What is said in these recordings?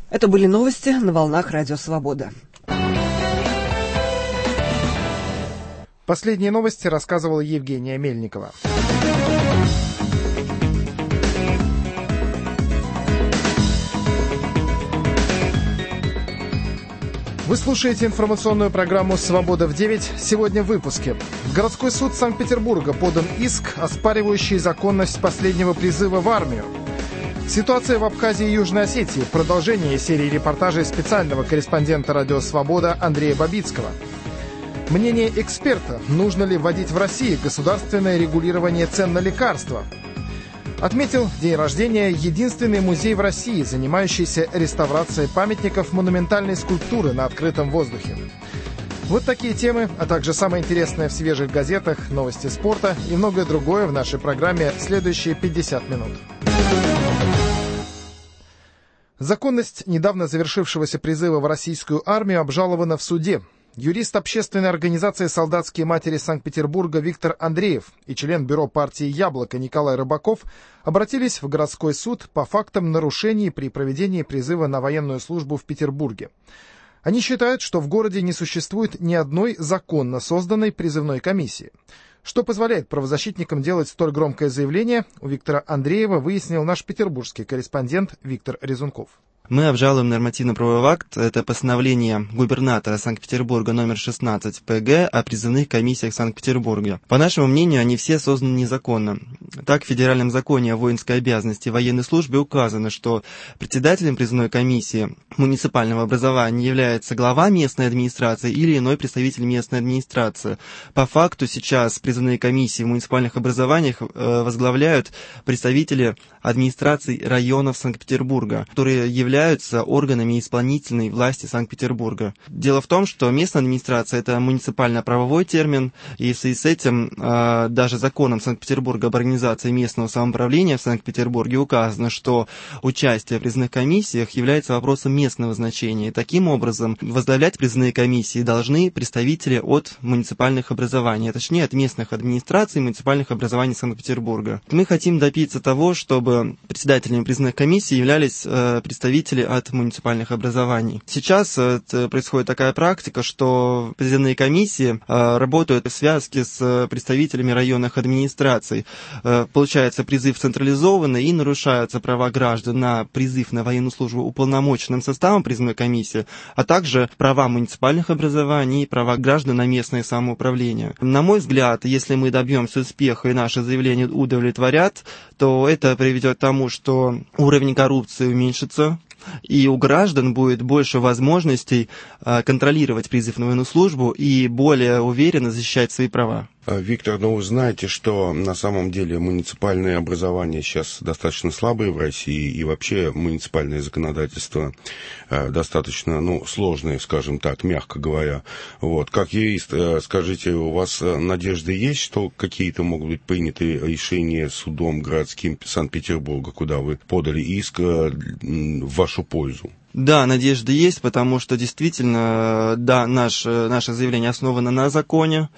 Это были новости на волнах Радио Свобода. Последние новости рассказывала Евгения Мельникова. Вы слушаете информационную программу «Свобода в 9». Сегодня в выпуске. В городской суд Санкт-Петербурга подан иск, оспаривающий законность последнего призыва в армию. Ситуация в Абхазии и Южной Осетии. Продолжение серии репортажей специального корреспондента «Радио Свобода» Андрея Бабицкого. Мнение эксперта. Нужно ли вводить в России государственное регулирование цен на лекарства? Отметил день рождения единственный музей в России, занимающийся реставрацией памятников монументальной скульптуры на открытом воздухе. Вот такие темы, а также самое интересное в свежих газетах, новости спорта и многое другое в нашей программе следующие 50 минут. Законность недавно завершившегося призыва в российскую армию обжалована в суде. Юрист общественной организации «Солдатские матери» Санкт-Петербурга Виктор Андреев и член бюро партии «Яблоко» Николай Рыбаков обратились в городской суд по фактам нарушений при проведении призыва на военную службу в Петербурге. Они считают, что в городе не существует ни одной законно созданной призывной комиссии. Что позволяет правозащитникам делать столь громкое заявление, у Виктора Андреева выяснил наш петербургский корреспондент Виктор Резунков. Мы обжалуем нормативно-правовой акт. Это постановление губернатора Санкт-Петербурга номер 16 ПГ о призывных комиссиях Санкт-Петербурга. По нашему мнению, они все созданы незаконно. Так, в Федеральном законе о воинской обязанности и военной службе указано, что председателем призывной комиссии муниципального образования является глава местной администрации или иной представитель местной администрации. По факту сейчас призывные комиссии в муниципальных образованиях возглавляют представители администраций районов Санкт-Петербурга, которые являются органами исполнительной власти Санкт-Петербурга. Дело в том, что местная администрация – это муниципально-правовой термин, и в связи с этим даже законом Санкт-Петербурга об организации местного самоуправления в Санкт-Петербурге указано, что участие в призывных комиссиях является вопросом местного значения. И таким образом возглавлять призывные комиссии должны представители от муниципальных образований, а точнее от местных администраций муниципальных образований Санкт-Петербурга. Мы хотим добиться того, чтобы председателями призывных комиссий являлись представители от муниципальных образований. Сейчас происходит такая практика, что призывные комиссии работают в связке с представителями районных администраций. Получается призыв централизованный и нарушаются права граждан на призыв на военную службу уполномоченным составом призывной комиссии, а также права муниципальных образований и права граждан на местное самоуправление. На мой взгляд, если мы добьемся успеха и наши заявления удовлетворят, то это приведет к тому, что уровень коррупции уменьшится, и у граждан будет больше возможностей контролировать призыв на военную службу и более уверенно защищать свои права. Виктор, вы знаете, что на самом деле муниципальное образование сейчас достаточно слабое в России, и вообще муниципальное законодательство достаточно, сложное, скажем так, мягко говоря. Как юрист, скажите, у вас надежды есть, что какие-то могут быть приняты решения судом городским Санкт-Петербурга, куда вы подали иск в вашу пользу? Да, надежда есть, потому что действительно, да, наше заявление основано на законе,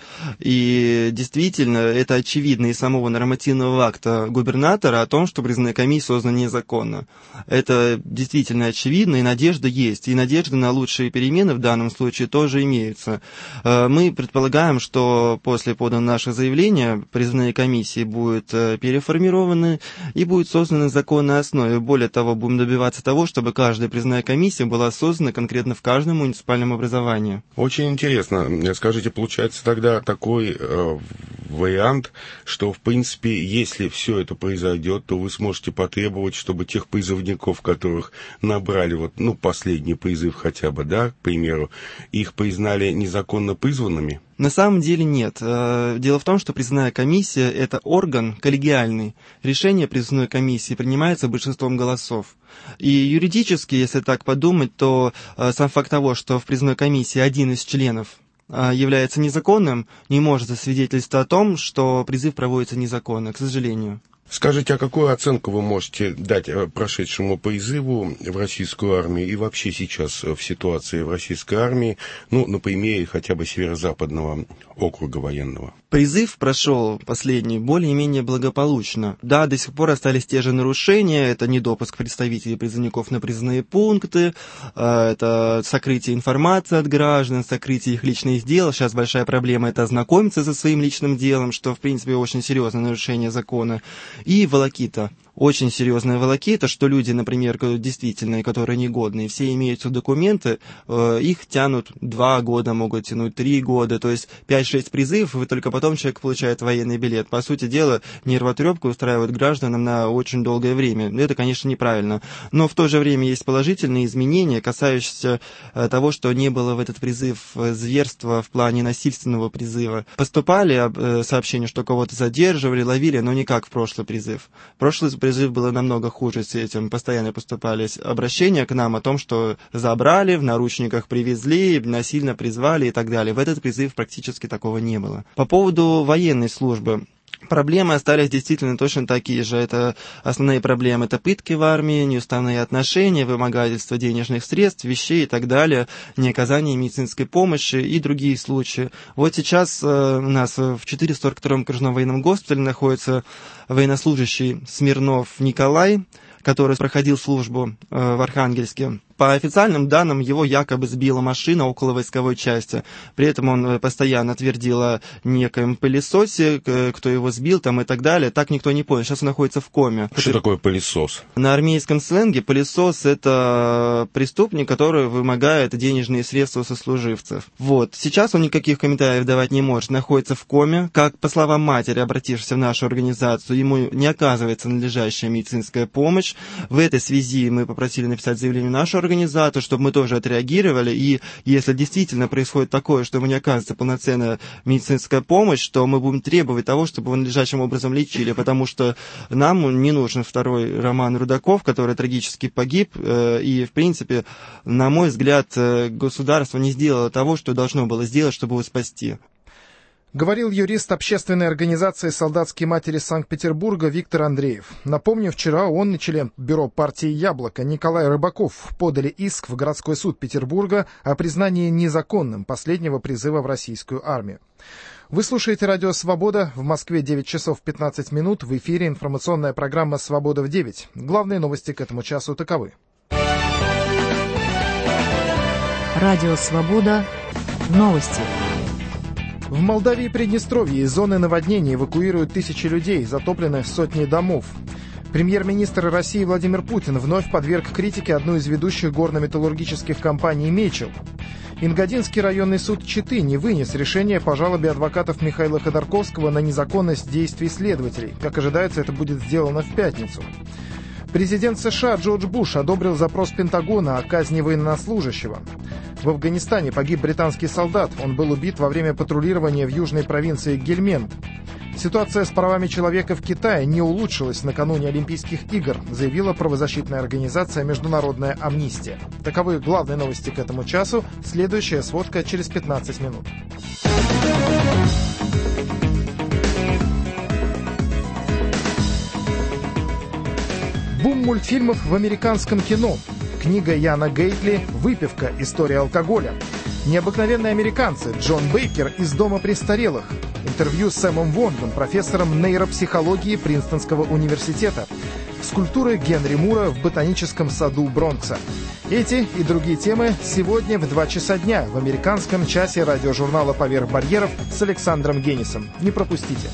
и действительно это очевидно из самого нормативного акта губернатора о том, что призывная комиссия создана незаконно. Это действительно очевидно, и надежда есть, и надежда на лучшие перемены в данном случае тоже имеются. Мы предполагаем, что после поданного нашего заявления призывные комиссии будут переформированы и будут созданы на законной основе. Более того, будем добиваться того, чтобы каждая призывная комиссия была создана конкретно в каждом муниципальном образовании. Очень интересно. Скажите, получается тогда такой вариант, что, в принципе, если все это произойдет, то вы сможете потребовать, чтобы тех призывников, которых набрали, последний призыв хотя бы, да, к примеру, их признали незаконно призванными? На самом деле нет. Дело в том, что призывная комиссия – это орган коллегиальный. Решение призывной комиссии принимается большинством голосов. И юридически, если так подумать, то сам факт того, что в призывной комиссии один из членов является незаконным, не может засвидетельствовать о том, что призыв проводится незаконно, к сожалению. Скажите, а какую оценку вы можете дать прошедшему призыву в российскую армию и вообще сейчас в ситуации в российской армии, на примере хотя бы северо-западного округа военного? Призыв прошел последний более-менее благополучно. Да, до сих пор остались те же нарушения. Это недопуск представителей призывников на призывные пункты, это сокрытие информации от граждан, сокрытие их личных дел. Сейчас большая проблема – это ознакомиться со своим личным делом, что, в принципе, очень серьезное нарушение закона. И волокита. Очень серьезная волокита, что люди, например, действительно, которые негодные, все имеют документы, их тянут 2 года, могут тянуть 3 года, то есть 5-6 призывов, и только потом человек получает военный билет. По сути дела, нервотрепку устраивают гражданам на очень долгое время. Это, конечно, неправильно. Но в то же время есть положительные изменения, касающиеся того, что не было в этот призыв зверства в плане насильственного призыва. Поступали сообщения, что кого-то задерживали, ловили, но не как в прошлый призыв. Прошлый призыв было намного хуже с этим. Постоянно поступали обращения к нам о том, что забрали, в наручниках привезли, насильно призвали и так далее. В этот призыв практически такого не было. По поводу военной службы. Проблемы остались действительно точно такие же. Это основные проблемы. Это пытки в армии, неуставные отношения, вымогательство денежных средств, вещей и так далее, неоказание медицинской помощи и другие случаи. Вот сейчас у нас в 442-м окружном военном госпитале находится военнослужащий Смирнов Николай, который проходил службу в Архангельске. По официальным данным, его якобы сбила машина около войсковой части. При этом он постоянно твердил о некоем пылесосе, кто его сбил там и так далее. Так никто не понял. Сейчас он находится в коме. Что такое пылесос? На армейском сленге пылесос – это преступник, который вымогает денежные средства сослуживцев. Вот. Сейчас он никаких комментариев давать не может. Находится в коме. Как, по словам матери, обратившейся в нашу организацию, ему не оказывается надлежащая медицинская помощь. В этой связи мы попросили написать заявление в нашу организацию, чтобы мы тоже отреагировали, и если действительно происходит такое, что ему не оказывается полноценная медицинская помощь, то мы будем требовать того, чтобы его надлежащим образом лечили, потому что нам не нужен второй Роман Рудаков, который трагически погиб, и, в принципе, на мой взгляд, государство не сделало того, что должно было сделать, чтобы его спасти. Говорил юрист общественной организации «Солдатские матери» Санкт-Петербурга Виктор Андреев. Напомню, вчера он и член бюро партии «Яблоко» Николай Рыбаков подали иск в городской суд Петербурга о признании незаконным последнего призыва в российскую армию. Вы слушаете радио «Свобода». В Москве 9 часов 15 минут. В эфире информационная программа «Свобода в 9». Главные новости к этому часу таковы. Радио «Свобода». Новости. В Молдавии и Приднестровье из зоны наводнений эвакуируют тысячи людей, затоплены сотни домов. Премьер-министр России Владимир Путин вновь подверг критике одну из ведущих горно-металлургических компаний «Мечел». Ингодинский районный суд Читы не вынес решение по жалобе адвокатов Михаила Ходорковского на незаконность действий следователей. Как ожидается, это будет сделано в пятницу. Президент США Джордж Буш одобрил запрос Пентагона о казни военнослужащего. В Афганистане погиб британский солдат. Он был убит во время патрулирования в южной провинции Гельманд. Ситуация с правами человека в Китае не улучшилась накануне Олимпийских игр, заявила правозащитная организация «Международная амнистия». Таковы главные новости к этому часу. Следующая сводка через 15 минут. Бум мультфильмов в американском кино. Книга Яна Гейтли «Выпивка. История алкоголя». Необыкновенные американцы. Джон Бейкер из дома престарелых. Интервью с Сэмом Вондом, профессором нейропсихологии Принстонского университета. Скульптуры Генри Мура в ботаническом саду Бронкса. Эти и другие темы сегодня в 2 часа дня в американском часе радиожурнала «Поверх барьеров» с Александром Генисом. Не пропустите.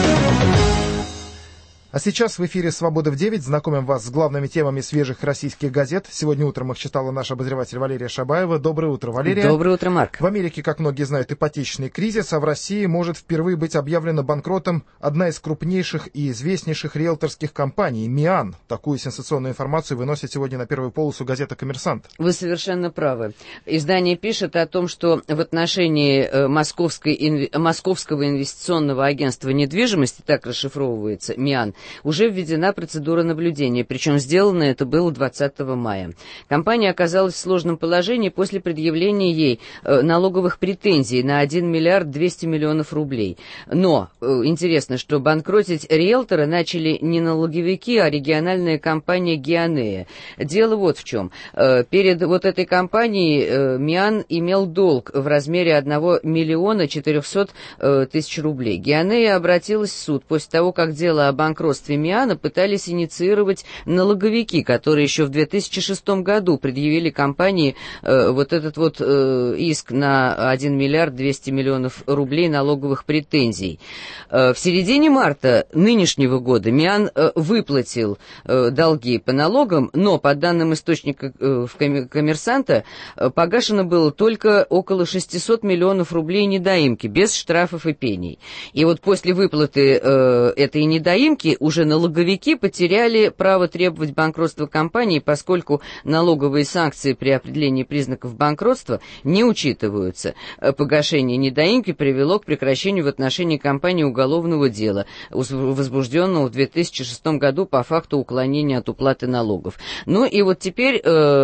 А сейчас в эфире «Свобода в 9». Знакомим вас с главными темами свежих российских газет. Сегодня утром их читала наш обозреватель Валерия Шабаева. Доброе утро, Валерия. Доброе утро, Марк. В Америке, как многие знают, ипотечный кризис, а в России может впервые быть объявлена банкротом одна из крупнейших и известнейших риэлторских компаний – МИАН. Такую сенсационную информацию выносит сегодня на первую полосу газета «Коммерсант». Вы совершенно правы. Издание пишет о том, что в отношении Московского инвестиционного агентства недвижимости, так расшифровывается МИАН, уже введена процедура наблюдения, причем сделано это было 20 мая. Компания оказалась в сложном положении после предъявления ей налоговых претензий на 1 миллиард 200 миллионов рублей. Но интересно, что банкротить риэлтора начали не налоговики, а региональная компания «Геонея». Дело вот в чем. Перед вот этой компанией МИАН имел долг в размере 1 миллиона 400 тысяч рублей. «Геонея» обратилась в суд после того, как дело о банкротстве МИАНа пытались инициировать налоговики, которые еще в 2006 году предъявили компании вот этот вот иск на 1 миллиард 200 миллионов рублей налоговых претензий. В середине марта нынешнего года МИАН выплатил долги по налогам, но, по данным источника «Коммерсанта», погашено было только около 600 миллионов рублей недоимки, без штрафов и пений. И вот после выплаты этой недоимки уже налоговики потеряли право требовать банкротства компании, поскольку налоговые санкции при определении признаков банкротства не учитываются. Погашение недоимки привело к прекращению в отношении компании уголовного дела, возбужденного в 2006 году по факту уклонения от уплаты налогов. Ну и вот теперь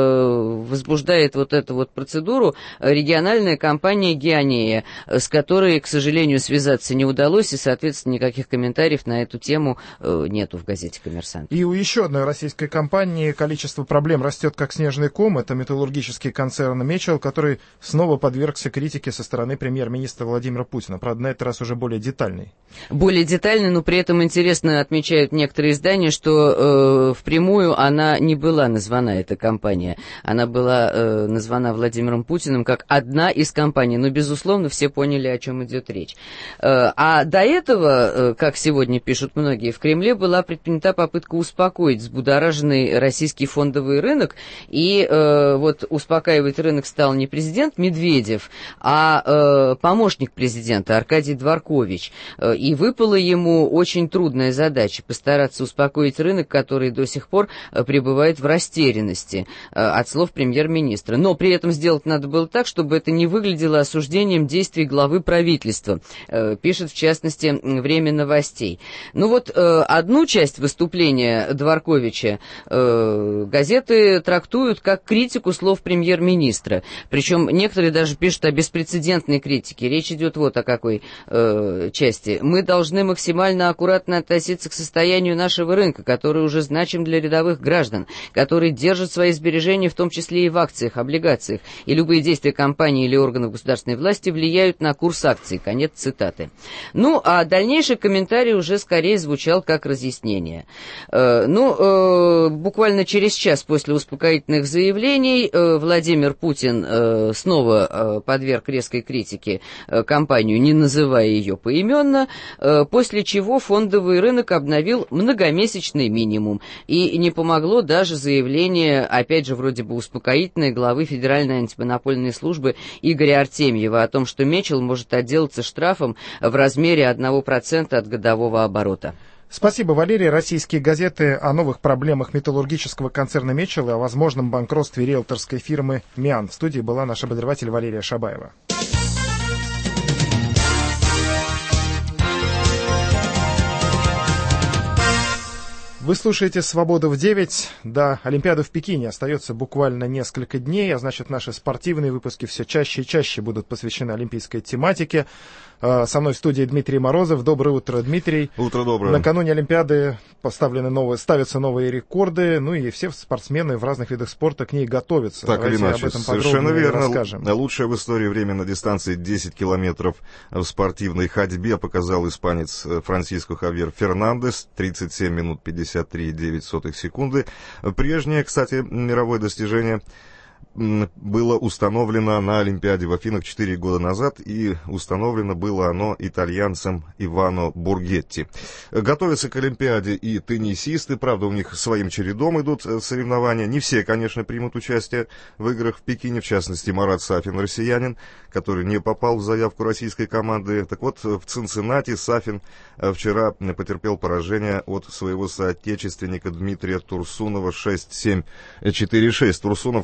возбуждает вот эту вот процедуру региональная компания «Геонея», с которой, к сожалению, связаться не удалось, и, соответственно, никаких комментариев на эту тему нету в газете «Коммерсант». И у еще одной российской компании количество проблем растет как снежный ком. Это металлургический концерн «Мечел», который снова подвергся критике со стороны премьер-министра Владимира Путина. Правда, на этот раз уже более детальный. Более детальный, но при этом интересно отмечают некоторые издания, что впрямую она не была названа, эта компания. Она была названа Владимиром Путиным как одна из компаний. Но, безусловно, все поняли, о чем идет речь. А до этого, как сегодня пишут многие, в Кремле была предпринята попытка успокоить взбудораженный российский фондовый рынок. И вот успокаивать рынок стал не президент Медведев, а помощник президента Аркадий Дворкович. И выпала ему очень трудная задача — постараться успокоить рынок, который до сих пор пребывает в растерянности, от слов премьер-министра. Но при этом сделать надо было так, чтобы это не выглядело осуждением действий главы правительства, пишет в частности «Время новостей». Ну вот одну часть выступления Дворковича газеты трактуют как критику слов премьер-министра. Причем некоторые даже пишут о беспрецедентной критике. Речь идет вот о какой части. Мы должны максимально аккуратно относиться к состоянию нашего рынка, который уже значим для рядовых граждан, который держит свои сбережения в том числе и в акциях, облигациях, и любые действия компании или органов государственной власти влияют на курс акций. Конец цитаты. Ну, а дальнейший комментарий уже скорее звучал как разъяснение. Буквально через час после успокоительных заявлений Владимир Путин снова подверг резкой критике компанию, не называя ее поименно, после чего фондовый рынок обновил многомесячный минимум. И не помогло даже заявление, опять же, вроде бы успокоительной главы Федеральной антимонопольной службы Игоря Артемьева о том, что Мечел может отделаться штрафом в размере 1% от годового оборота. Спасибо, Валерий. Российские газеты о новых проблемах металлургического концерна «Мечел» и о возможном банкротстве риэлторской фирмы «МИАН». В студии была наш обозреватель Валерия Шабаева. Вы слушаете «Свободу в 9». До Олимпиады в Пекине остается буквально несколько дней, а значит, наши спортивные выпуски все чаще и чаще будут посвящены олимпийской тематике. Со мной в студии Дмитрий Морозов. Доброе утро, Дмитрий. Утро доброе. Накануне Олимпиады ставятся новые рекорды, ну и все спортсмены в разных видах спорта к ней готовятся. Так или иначе, об этом совершенно верно. Расскажем. Лучшее в истории время на дистанции 10 километров в спортивной ходьбе показал испанец Франсиско Хавьер Фернандес, 37 минут 53,9 секунды. Прежнее, кстати, мировое достижение было установлено на Олимпиаде в Афинах 4 года назад, и установлено было оно итальянцем Ивано Бургетти. Готовятся к Олимпиаде и теннисисты, правда, у них своим чередом идут соревнования. Не все, конечно, примут участие в играх в Пекине, в частности, Марат Сафин, россиянин, который не попал в заявку российской команды. Так вот, в Цинциннати Сафин вчера потерпел поражение от своего соотечественника Дмитрия Турсунова 6-7, 4-6. Турсунов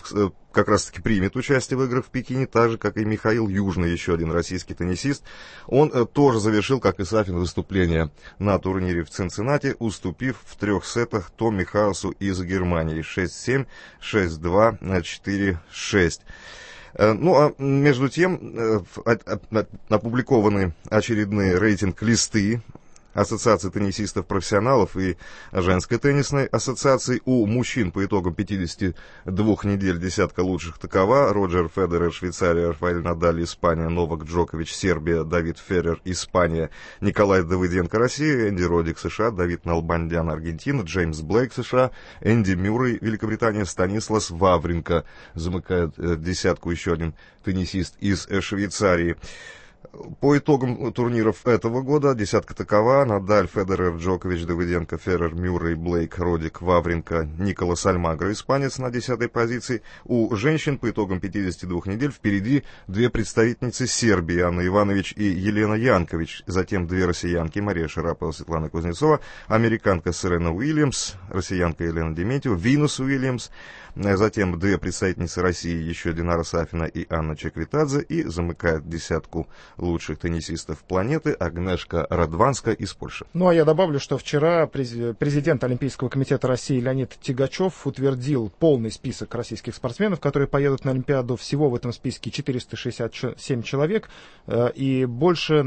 как раз-таки примет участие в играх в Пекине, так же, как и Михаил Южный, еще один российский теннисист. Он тоже завершил, как и Сафин, выступление на турнире в Цинциннати, уступив в 3 сетах Томми Хаусу из Германии 6-7, 6-2, 4-6. Ну, а между тем опубликованы очередные рейтинг-листы Ассоциации теннисистов-профессионалов и Женской теннисной ассоциации. У мужчин по итогам 52 недель десятка лучших такова: Роджер Федерер, Швейцария; Рафаэль Надаль, Испания; Новак Джокович, Сербия; Давид Феррер, Испания; Николай Давыденко, Россия; Энди Роддик, США; Давид Налбандян, Аргентина; Джеймс Блейк, США; Энди Мюррей, Великобритания; Станислас Вавринка замыкает десятку, еще один теннисист из Швейцарии. По итогам турниров этого года десятка такова: Надаль, Федерер, Джокович, Давыденко, Феррер, Мюррей, Блейк, Роддик, Вавринка, Николас Альмагро, испанец, на 10-й позиции. У женщин по итогам 52 недель впереди 2 представительницы Сербии: Анна Иванович и Елена Янкович. Затем 2 россиянки: Мария Шарапова, Светлана Кузнецова, американка Серена Уильямс, россиянка Елена Дементьева, Винус Уильямс. Затем 2 представительницы России, еще Динара Сафина и Анна Чеквитадзе. И замыкает десятку лучших теннисистов планеты Агнешка Радванска из Польши. Ну, а я добавлю, что вчера президент Олимпийского комитета России Леонид Тягачев утвердил полный список российских спортсменов, которые поедут на Олимпиаду. Всего в этом списке 467 человек. И больше,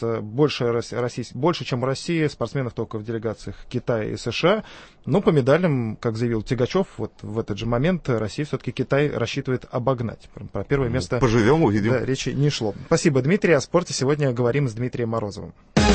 чем в России, спортсменов только в делегациях Китая и США. Но по медалям, как заявил Тягачев, вот в этот же момент Россия все-таки Китай рассчитывает обогнать. Про первое место поживем, увидим. Да, речи не шло. Спасибо, Дмитрий. О спорте сегодня говорим с Дмитрием Морозовым.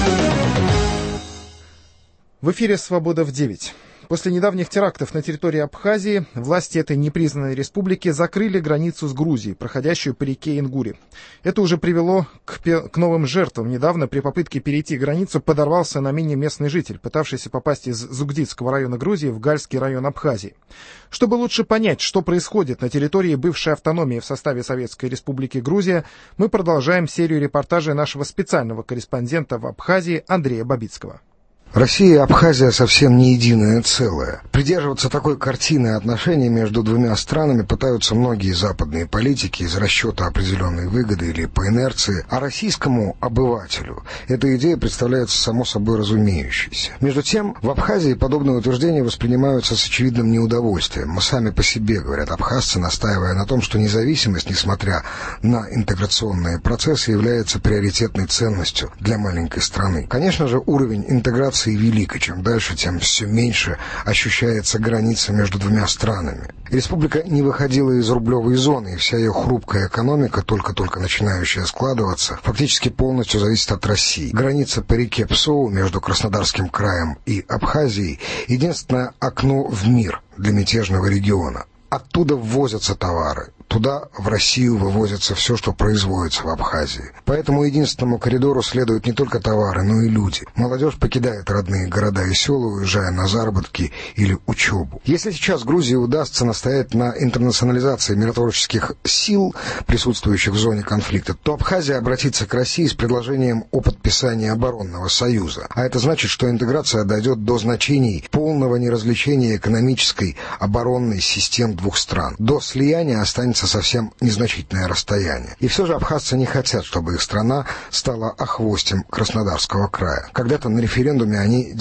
В эфире «Свобода в 9». После недавних терактов на территории Абхазии власти этой непризнанной республики закрыли границу с Грузией, проходящую по реке Ингури. Это уже привело к новым жертвам. Недавно при попытке перейти границу подорвался на мине местный житель, пытавшийся попасть из Зугдидского района Грузии в Гальский район Абхазии. Чтобы лучше понять, что происходит на территории бывшей автономии в составе Советской Республики Грузия, мы продолжаем серию репортажей нашего специального корреспондента в Абхазии Андрея Бабицкого. Россия и Абхазия совсем не единое целое. Придерживаться такой картины отношений между двумя странами пытаются многие западные политики из расчета определенной выгоды или по инерции, а российскому обывателю эта идея представляется само собой разумеющейся. Между тем, в Абхазии подобные утверждения воспринимаются с очевидным неудовольствием. Мы сами по себе, говорят абхазцы, настаивая на том, что независимость, несмотря на интеграционные процессы, является приоритетной ценностью для маленькой страны. Конечно же, уровень интеграции велик, и чем дальше, тем все меньше ощущается граница между двумя странами. Республика не выходила из рублевой зоны, и вся ее хрупкая экономика, только-только начинающая складываться, фактически полностью зависит от России. Граница по реке Псоу между Краснодарским краем и Абхазией — единственное окно в мир для мятежного региона. Оттуда ввозятся товары. Туда, в Россию, вывозится все, что производится в Абхазии. По этому единственному коридору следуют не только товары, но и люди. Молодежь покидает родные города и села, уезжая на заработки или учебу. Если сейчас Грузии удастся настоять на интернационализации миротворческих сил, присутствующих в зоне конфликта, то Абхазия обратится к России с предложением о подписании оборонного союза. А это значит, что интеграция дойдет до значений полного неразличения экономической, оборонной систем двух стран. До слияния останется совсем незначительное расстояние. И все же абхазцы не хотят, чтобы их страна стала охвостем Краснодарского края. Когда-то на референдуме они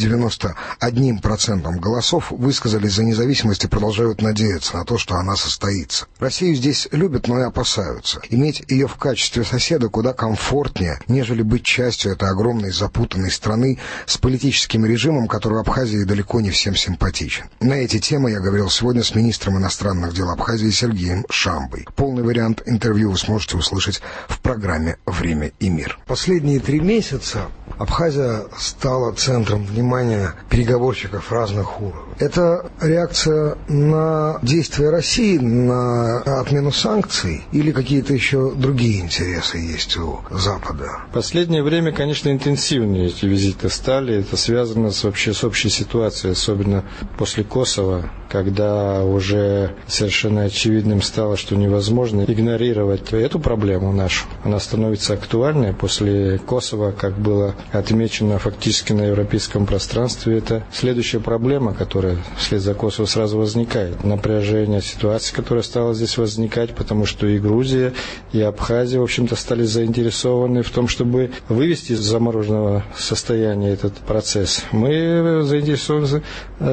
91% голосов высказались за независимость и продолжают надеяться на то, что она состоится. Россию здесь любят, но и опасаются. Иметь ее в качестве соседа куда комфортнее, нежели быть частью этой огромной запутанной страны с политическим режимом, который Абхазии далеко не всем симпатичен. На эти темы я говорил сегодня с министром иностранных дел Абхазии Сергеем Шамбой. Полный вариант интервью вы сможете услышать в программе «Время и мир». Последние 3 месяца Абхазия стала центром внимания переговорщиков разных уровней. Это реакция на действия России, на отмену санкций или какие-то еще другие интересы есть у Запада? В последнее время, конечно, интенсивнее эти визиты стали. Это связано вообще с общей ситуацией, особенно после Косово, когда уже совершенно очевидным стало, что невозможно игнорировать эту проблему нашу. Она становится актуальной после Косово, как было отмечено фактически на европейском пространстве. Это следующая проблема, которая вслед за Косово сразу возникает. Напряжение ситуации, которая стала здесь возникать, потому что и Грузия, и Абхазия, в общем-то, стали заинтересованы в том, чтобы вывести из замороженного состояния этот процесс. Мы заинтересованы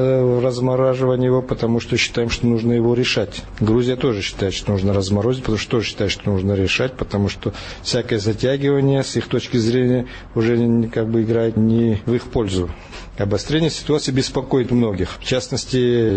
в размораживании его, потому что считаем, что нужно его решать. Грузия тоже считает, что нужно разморозить, потому что тоже считает, что нужно решать, потому что всякое затягивание, с их точки зрения, уже как бы играет не в их пользу. Обострение ситуации беспокоит многих. В частности,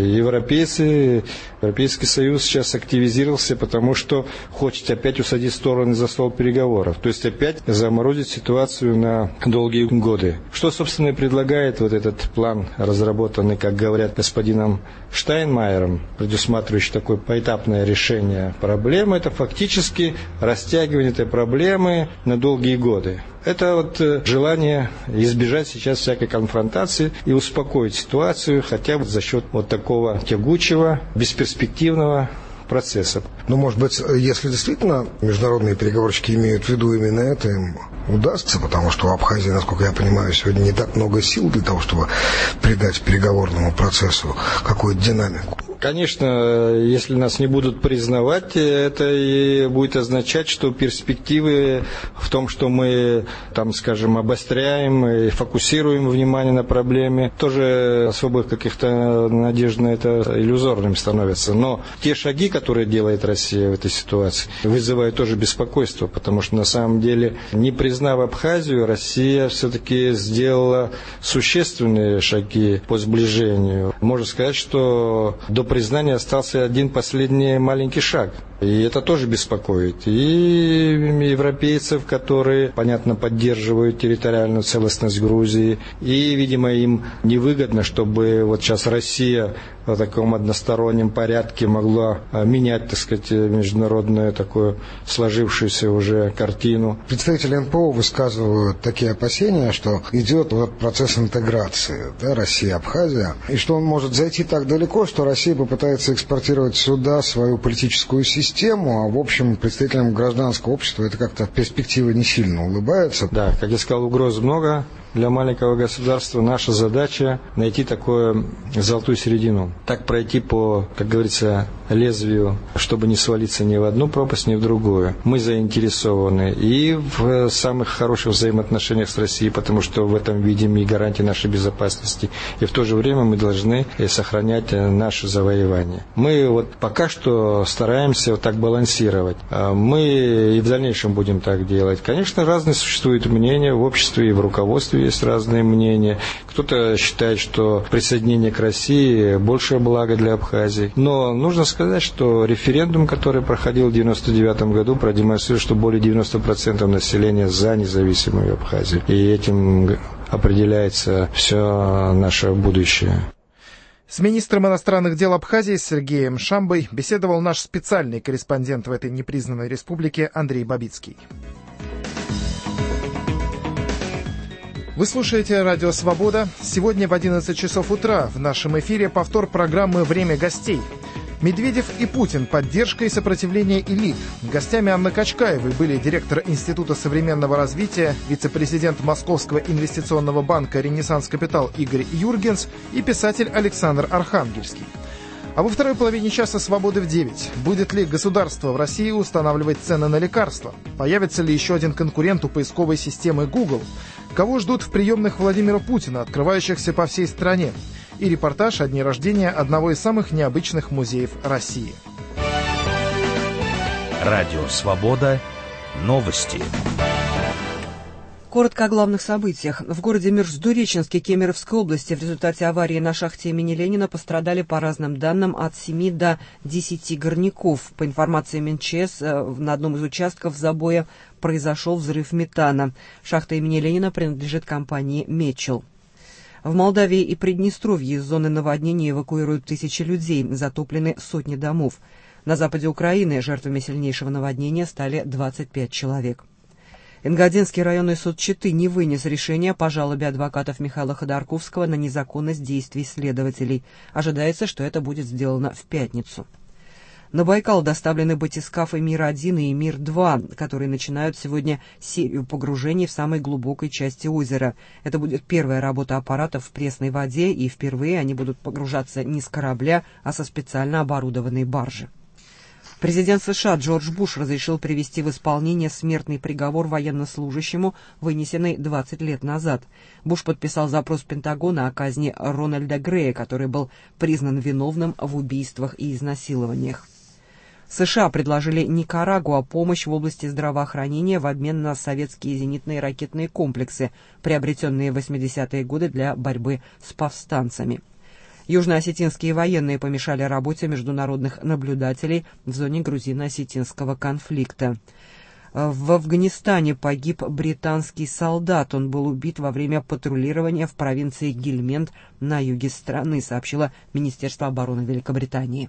европейцы. Европейский Союз сейчас активизировался, потому что хочет опять усадить стороны за стол переговоров. То есть опять заморозить ситуацию на долгие годы. Что, собственно, и предлагает вот этот план, разработанный, как говорят, господином Штайнмайером, предусматривающий такое поэтапное решение проблемы, это фактически растягивание этой проблемы на долгие годы. Это вот желание избежать сейчас всякой конфронтации и успокоить ситуацию хотя бы за счет вот такого тягучего, бесперспективного процесса. Ну, может быть, если действительно международные переговорщики имеют в виду именно это, им удастся, потому что в Абхазии, насколько я понимаю, сегодня не так много сил для того, чтобы придать переговорному процессу какую-то динамику. Конечно, если нас не будут признавать, это и будет означать, что перспективы в том, что мы, там, скажем, обостряем и фокусируем внимание на проблеме, тоже особых каких-то надежд на это иллюзорными становятся. Но те шаги, которые делает Россия в этой ситуации, вызывают тоже беспокойство, потому что на самом деле, не признав Абхазию, Россия все-таки сделала существенные шаги по сближению. Можно сказать, что до признания остался один последний маленький шаг. И это тоже беспокоит. И европейцев, которые, понятно, поддерживают территориальную целостность Грузии. И, видимо, им невыгодно, чтобы вот сейчас Россия в таком одностороннем порядке могла менять, так сказать, международную такую сложившуюся уже картину. Представители НПО высказывают такие опасения, что идет вот процесс интеграции, да, Россия-Абхазия, и что он может зайти так далеко, что Россия попытается экспортировать сюда свою политическую систему, а в общем представителям гражданского общества это как-то перспектива не сильно улыбается. Да, как я сказал, угроз много. Для маленького государства наша задача найти такую золотую середину. Так пройти по, как говорится, лезвию, чтобы не свалиться ни в одну пропасть, ни в другую. Мы заинтересованы и в самых хороших взаимоотношениях с Россией, потому что в этом видим и гарантии нашей безопасности. И в то же время мы должны сохранять наше завоевание. Мы вот пока что стараемся вот так балансировать. Мы и в дальнейшем будем так делать. Конечно, разные существуют мнения в обществе и в руководстве. Есть разные мнения. Кто-то считает, что присоединение к России большее благо для Абхазии. Но нужно сказать, что референдум, который проходил в 1999 году, продемонстрировал, что более 90% населения за независимую Абхазию. И этим определяется все наше будущее. С министром иностранных дел Абхазии Сергеем Шамбой беседовал наш специальный корреспондент в этой непризнанной республике Андрей Бабицкий. Вы слушаете «Радио Свобода». Сегодня в 11 часов утра в нашем эфире повтор программы «Время гостей». Медведев и Путин. Поддержка и сопротивление элит. Гостями Анны Качкаевой были директор Института современного развития, вице-президент Московского инвестиционного банка «Ренессанс Капитал» Игорь Юргенс и писатель Александр Архангельский. А во второй половине часа «Свободы» в 9. Будет ли государство в России устанавливать цены на лекарства? Появится ли еще один конкурент у поисковой системы Google? Кого ждут в приемных Владимира Путина, открывающихся по всей стране? И репортаж о дне рождения одного из самых необычных музеев России. Радио «Свобода». Новости. Коротко о главных событиях. В городе Междуреченске Кемеровской области в результате аварии на шахте имени Ленина пострадали, по разным данным, от 7 до 10 горняков. По информации МНЧС, на одном из участков забоя произошел взрыв метана. Шахта имени Ленина принадлежит компании «Мечел». В Молдавии и Приднестровье из зоны наводнения эвакуируют тысячи людей, затоплены сотни домов. На западе Украины жертвами сильнейшего наводнения стали 25 человек. Энгадинский районный суд Читы не вынес решения по жалобе адвокатов Михаила Ходорковского на незаконность действий следователей. Ожидается, что это будет сделано в пятницу. На Байкал доставлены батискафы «Мир-1» и «Мир-2», которые начинают сегодня серию погружений в самой глубокой части озера. Это будет первая работа аппаратов в пресной воде, и впервые они будут погружаться не с корабля, а со специально оборудованной баржи. Президент США Джордж Буш разрешил привести в исполнение смертный приговор военнослужащему, вынесенный 20 лет назад. Буш подписал запрос Пентагона о казни Рональда Грея, который был признан виновным в убийствах и изнасилованиях. США предложили Никарагуа помощь в области здравоохранения в обмен на советские зенитные ракетные комплексы, приобретенные в 80-е годы для борьбы с повстанцами. Южно-осетинские военные помешали работе международных наблюдателей в зоне грузино-осетинского конфликта. В Афганистане погиб британский солдат. Он был убит во время патрулирования в провинции Гельманд на юге страны, сообщило Министерство обороны Великобритании.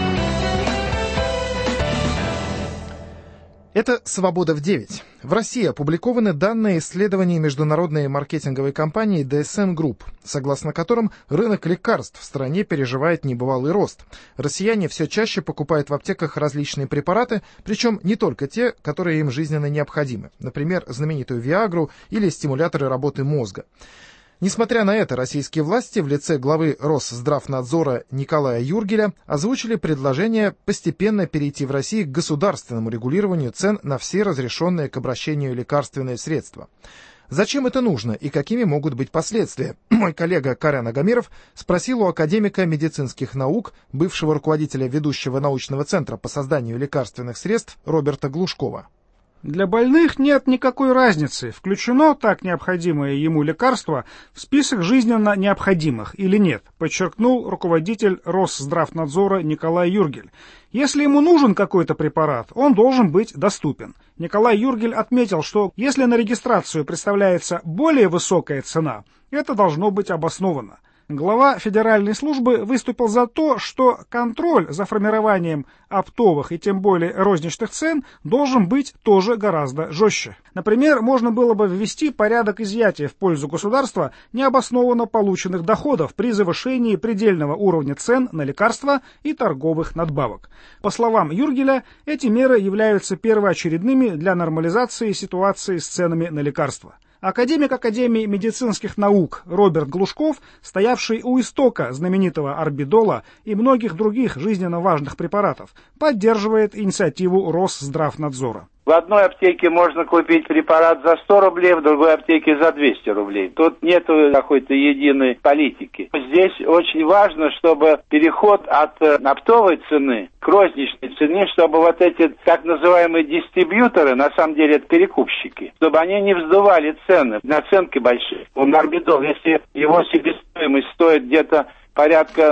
Это «Свобода в 9». В России опубликованы данные исследований международной маркетинговой компании DSM Group, согласно которым рынок лекарств в стране переживает небывалый рост. Россияне все чаще покупают в аптеках различные препараты, причем не только те, которые им жизненно необходимы, например, знаменитую Виагру или стимуляторы работы мозга. Несмотря на это, российские власти в лице главы Росздравнадзора Николая Юргеля озвучили предложение постепенно перейти в России к государственному регулированию цен на все разрешенные к обращению лекарственные средства. Зачем это нужно и какими могут быть последствия? Мой коллега Карен Агамиров спросил у академика медицинских наук, бывшего руководителя ведущего научного центра по созданию лекарственных средств Роберта Глушкова. Для больных нет никакой разницы, включено так необходимое ему лекарство в список жизненно необходимых или нет, подчеркнул руководитель Росздравнадзора Николай Юргель. Если ему нужен какой-то препарат, он должен быть доступен. Николай Юргель отметил, что если на регистрацию представляется более высокая цена, это должно быть обосновано. Глава федеральной службы выступил за то, что контроль за формированием оптовых и тем более розничных цен должен быть тоже гораздо жестче. Например, можно было бы ввести порядок изъятия в пользу государства необоснованно полученных доходов при завышении предельного уровня цен на лекарства и торговых надбавок. По словам Юргеля, эти меры являются первоочередными для нормализации ситуации с ценами на лекарства. Академик Академии медицинских наук Роберт Глушков, стоявший у истока знаменитого орбидола и многих других жизненно важных препаратов, поддерживает инициативу Росздравнадзора. В одной аптеке можно купить препарат за 100 рублей, в другой аптеке за 200 рублей. Тут нет какой-то единой политики. Здесь очень важно, чтобы переход от оптовой цены к розничной цене, чтобы вот эти так называемые дистрибьюторы, на самом деле это перекупщики, чтобы они не вздували цены, наценки большие. Орбидол, если его себестоимость стоит где-то порядка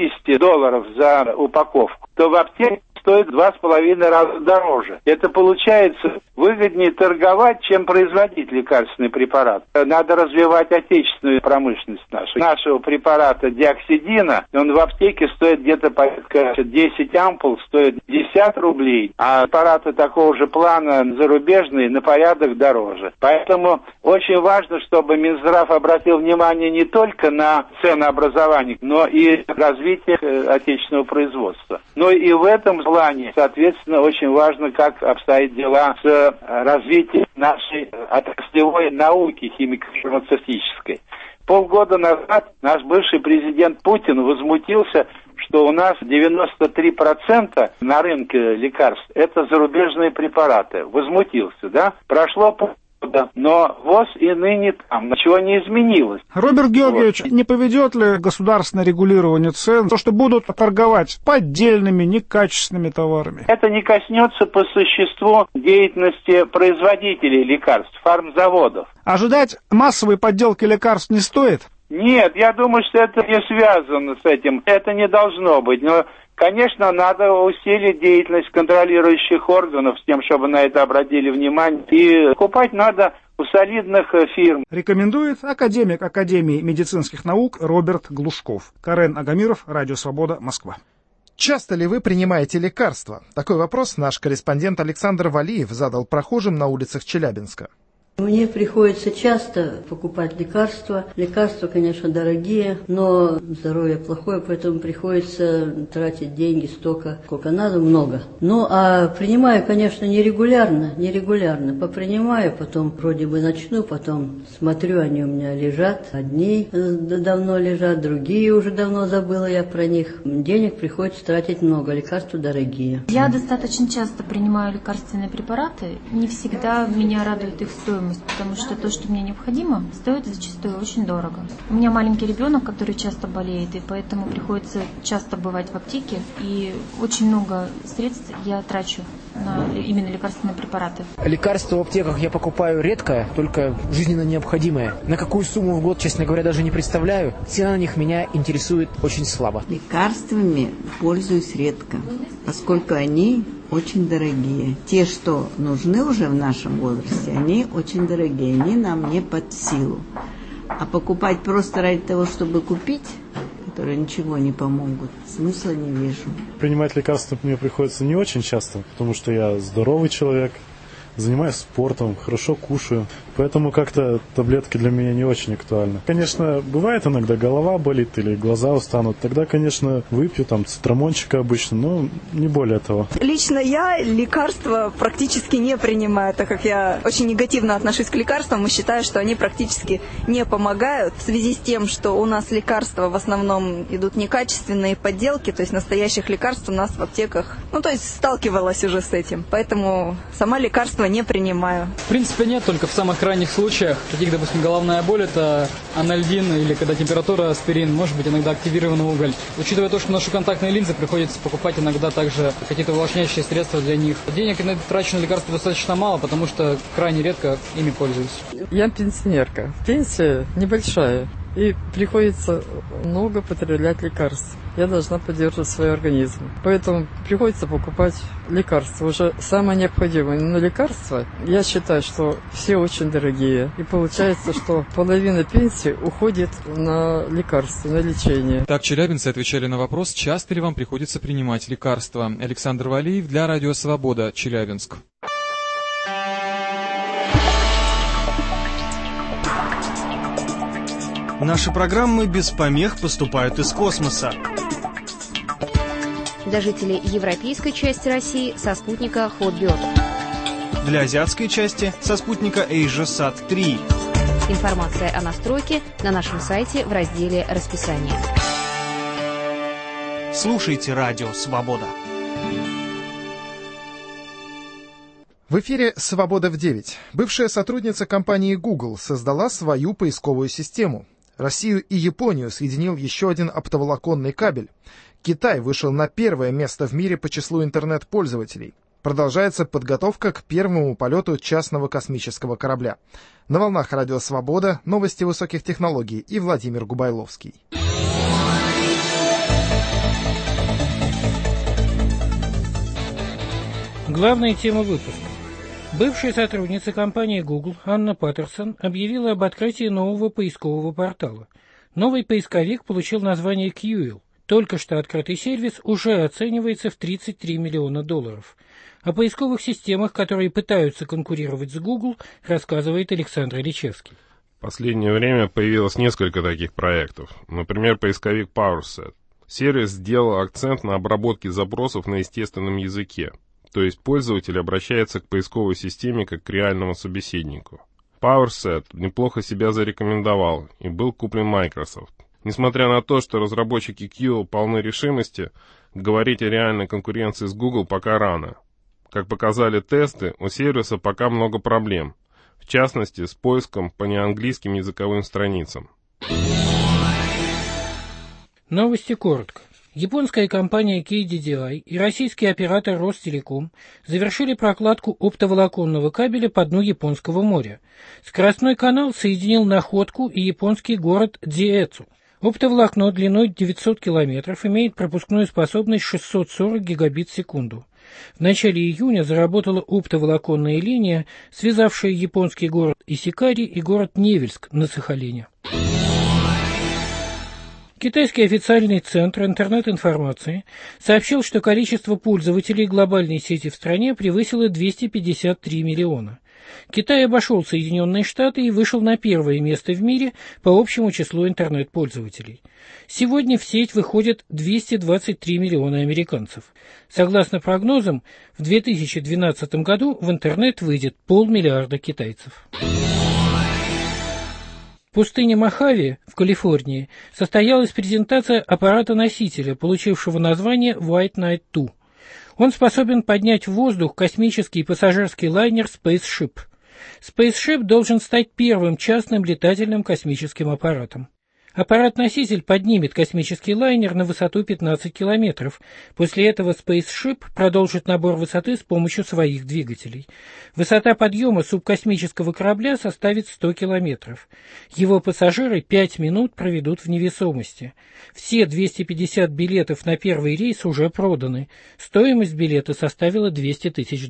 $80 за упаковку, то в аптеке стоит 2,5 раза дороже. Это получается выгоднее торговать, чем производить лекарственный препарат. Надо развивать отечественную промышленность нашу. Нашего препарата диоксидина, он в аптеке стоит где-то порядка 10 ампул, стоит 50 рублей, а препараты такого же плана зарубежные на порядок дороже. Поэтому очень важно, чтобы Минздрав обратил внимание не только на ценообразование, но и развитие отечественного производства. Но и в этом плане, соответственно, очень важно, как обстоят дела с развитием нашей отраслевой науки химико-фармацевтической. Полгода назад наш бывший президент Путин возмутился, что у нас 93% на рынке лекарств это зарубежные препараты. Возмутился, да? Прошло полгода, но ВОЗ и ныне там. Ничего не изменилось. Роберт Георгиевич, не поведет ли государственное регулирование цен, то, что будут торговать поддельными, некачественными товарами? Это не коснется по существу деятельности производителей лекарств, фармзаводов. Ожидать массовой подделки лекарств не стоит? Нет, я думаю, что это не связано с этим. Это не должно быть. Но, конечно, надо усилить деятельность контролирующих органов с тем, чтобы на это обратили внимание. И покупать надо у солидных фирм. Рекомендует академик Академии медицинских наук Роберт Глушков. Карен Агамиров, Радио Свобода, Москва. Часто ли вы принимаете лекарства? Такой вопрос наш корреспондент Александр Валиев задал прохожим на улицах Челябинска. Мне приходится часто покупать лекарства. Лекарства, конечно, дорогие, но здоровье плохое, поэтому приходится тратить деньги столько, сколько надо, много. Ну, а принимаю, конечно, нерегулярно. Попринимаю, потом вроде бы начну, потом смотрю, они у меня лежат. Одни давно лежат, другие уже давно забыла я про них. Денег приходится тратить много, лекарства дорогие. Я достаточно часто принимаю лекарственные препараты. Не всегда меня радует их стоимость, потому что то, что мне необходимо, стоит зачастую очень дорого. У меня маленький ребенок, который часто болеет, и поэтому приходится часто бывать в аптеке, и очень много средств я трачу на именно лекарственные препараты. Лекарства в аптеках я покупаю редко, только жизненно необходимые. На какую сумму в год, честно говоря, даже не представляю. Цена на них меня интересует очень слабо. Лекарствами пользуюсь редко, поскольку они очень дорогие. Те, что нужны уже в нашем возрасте, они очень дорогие, они нам не под силу. А покупать просто ради того, чтобы купить, которые ничего не помогут, смысла не вижу. Принимать лекарства мне приходится не очень часто, потому что я здоровый человек, занимаюсь спортом, хорошо кушаю, поэтому как-то таблетки для меня не очень актуальны. Конечно, бывает иногда голова болит или глаза устанут, тогда, конечно, выпью там цитрамончика обычно, но не более того. Лично я лекарства практически не принимаю, так как я очень негативно отношусь к лекарствам и считаю, что они практически не помогают в связи с тем, что у нас лекарства в основном идут некачественные подделки, то есть настоящих лекарств у нас в аптеках, сталкивалась уже с этим, поэтому сама лекарства не принимаю. В принципе, нет, только в самых крайних случаях, таких, допустим, головная боль, это анальгин или когда температура, аспирин, может быть, иногда активированный уголь. Учитывая то, что ношу контактные линзы, приходится покупать иногда также какие-то увлажняющие средства для них. Денег иногда трачу на лекарства достаточно мало, потому что крайне редко ими пользуюсь. Я пенсионерка. Пенсия небольшая. И приходится много потреблять лекарств. Я должна поддерживать свой организм. Поэтому приходится покупать лекарства, уже самое необходимое. Но лекарства, я считаю, что все очень дорогие. И получается, что половина пенсии уходит на лекарства, на лечение. Так челябинцы отвечали на вопрос, часто ли вам приходится принимать лекарства. Александр Валиев для Радио Свобода, Челябинск. Наши программы без помех поступают из космоса. Для жителей европейской части России со спутника Hotbird. Для азиатской части со спутника AsiaSat-3. Информация о настройке на нашем сайте в разделе «Расписание». Слушайте Радио Свобода. В эфире «Свобода в 9». Бывшая сотрудница компании Google создала свою поисковую систему. Россию и Японию соединил еще один оптоволоконный кабель. Китай вышел на первое место в мире по числу интернет-пользователей. Продолжается подготовка к первому полету частного космического корабля. На волнах Радио Свобода новости высоких технологий и Владимир Губайловский. Главная тема выпуска. Бывшая сотрудница компании Google Анна Паттерсон объявила об открытии нового поискового портала. Новый поисковик получил название QL. Только что открытый сервис уже оценивается в $33 миллиона. О поисковых системах, которые пытаются конкурировать с Google, рассказывает Александр Ильичевский. В последнее время появилось несколько таких проектов. Например, поисковик PowerSet. Сервис сделал акцент на обработке запросов на естественном языке. То есть пользователь обращается к поисковой системе как к реальному собеседнику. PowerSet неплохо себя зарекомендовал и был куплен Microsoft. Несмотря на то, что разработчики QL полны решимости, говорить о реальной конкуренции с Google пока рано. Как показали тесты, у сервиса пока много проблем, в частности с поиском по неанглийским языковым страницам. Новости коротко. Японская компания KDDI и российский оператор Ростелеком завершили прокладку оптоволоконного кабеля по дну Японского моря. Скоростной канал соединил Находку и японский город Диэцу. Оптоволокно длиной 900 километров имеет пропускную способность 640 гигабит в секунду. В начале июня заработала оптоволоконная линия, связавшая японский город Исикари и город Невельск на Сахалине. Китайский официальный центр интернет-информации сообщил, что количество пользователей глобальной сети в стране превысило 253 миллиона. Китай обошел Соединенные Штаты и вышел на первое место в мире по общему числу интернет-пользователей. Сегодня в сеть выходят 223 миллиона американцев. Согласно прогнозам, в 2012 году в интернет выйдет 500 миллиона китайцев. В пустыне Мохаве в Калифорнии состоялась презентация аппарата-носителя, получившего название White Knight 2. Он способен поднять в воздух космический пассажирский лайнер Spaceship. Spaceship должен стать первым частным летательным космическим аппаратом. Аппарат-носитель поднимет космический лайнер на высоту 15 километров. После этого Spaceship продолжит набор высоты с помощью своих двигателей. Высота подъема субкосмического корабля составит 100 километров. Его пассажиры 5 минут проведут в невесомости. Все 250 билетов на первый рейс уже проданы. Стоимость билета составила $200 тысяч.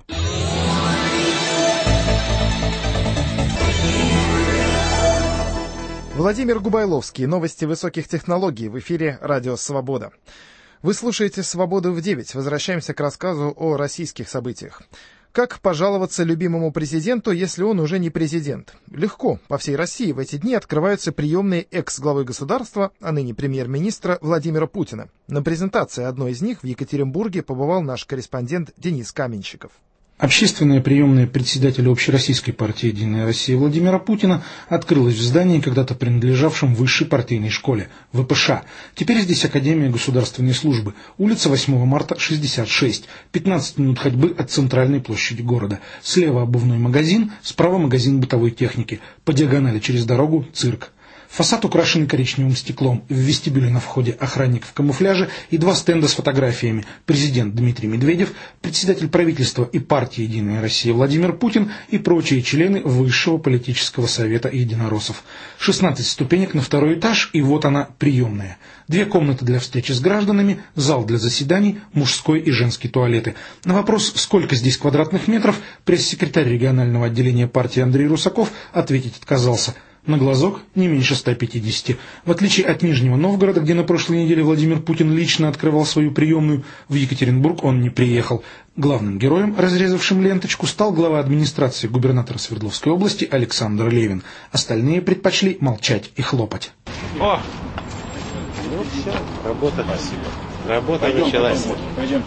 Владимир Губайловский. Новости высоких технологий в эфире «Радио Свобода». Вы слушаете «Свободу в 9». Возвращаемся к рассказу о российских событиях. Как пожаловаться любимому президенту, если он уже не президент? Легко. По всей России в эти дни открываются приемные экс-главы государства, а ныне премьер-министра Владимира Путина. На презентации одной из них в Екатеринбурге побывал наш корреспондент Денис Каменщиков. Общественная приемная председателя Общероссийской партии «Единая Россия» Владимира Путина открылась в здании, когда-то принадлежавшем высшей партийной школе – ВПШ. Теперь здесь Академия государственной службы. Улица 8 марта, 66. 15 минут ходьбы от центральной площади города. Слева обувной магазин, справа магазин бытовой техники. По диагонали через дорогу – цирк. Фасад украшен коричневым стеклом. В вестибюле на входе охранник в камуфляже и 2 стенда с фотографиями. Президент Дмитрий Медведев, председатель правительства и партии «Единая Россия» Владимир Путин и прочие члены Высшего политического совета единороссов. 16 ступенек на 2-й этаж, и вот она, приемная. 2 комнаты для встречи с гражданами, зал для заседаний, мужской и женский туалеты. На вопрос, сколько здесь квадратных метров, пресс-секретарь регионального отделения партии Андрей Русаков ответить отказался. На глазок не меньше 150. В отличие от Нижнего Новгорода, где на прошлой неделе Владимир Путин лично открывал свою приемную, в Екатеринбург он не приехал. Главным героем, разрезавшим ленточку, стал глава администрации губернатора Свердловской области Александр Левин. Остальные предпочли молчать и хлопать. О! Ну все, работа. Спасибо. Работа началась. Пойдем.